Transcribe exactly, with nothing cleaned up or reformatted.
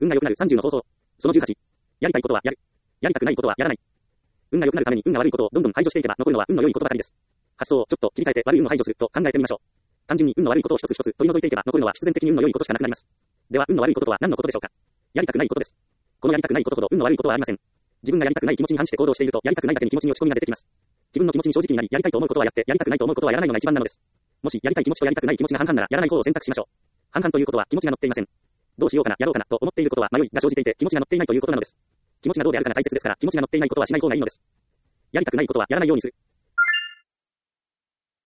運が良くなるさんじゅうの方法。そのじゅうはち。やりたいことはやる。やりたくないことはやらない。運が良くなるために運が悪いことをどんどん排除していけば残るのは運の良いことばかりです。発想をちょっと切り替えて悪い運を排除すると考えてみましょう。単純に運の悪いことを一つ一つ取り除いていけば残るのは必然的に運の良いことしかなくなります。では運の悪いこととは何のことでしょうか。やりたくないことです。このやりたくないことほど運の悪いことはありません。自分がやりたくない気持ちに反して行動しているとやりたくないだけに気持ちに落ち込みが出てきます。自分の気持ちに正直になりやりたいと思うことはやってやりたくないと思うことはやらないのが一番なのです。もしやりたい気持ちとやりたくない気持ちが半々ならやらない方を選択しましょう。半々ということは気持ちが乗っていません。どうしようかなやろうかなと思っていることは迷いが生じていて気持ちが乗っていないということなのです。気持ちがどうであるかが大切ですから気持ちが乗っていないことはしない方がいいのです。やりたくないことはやらないようにする。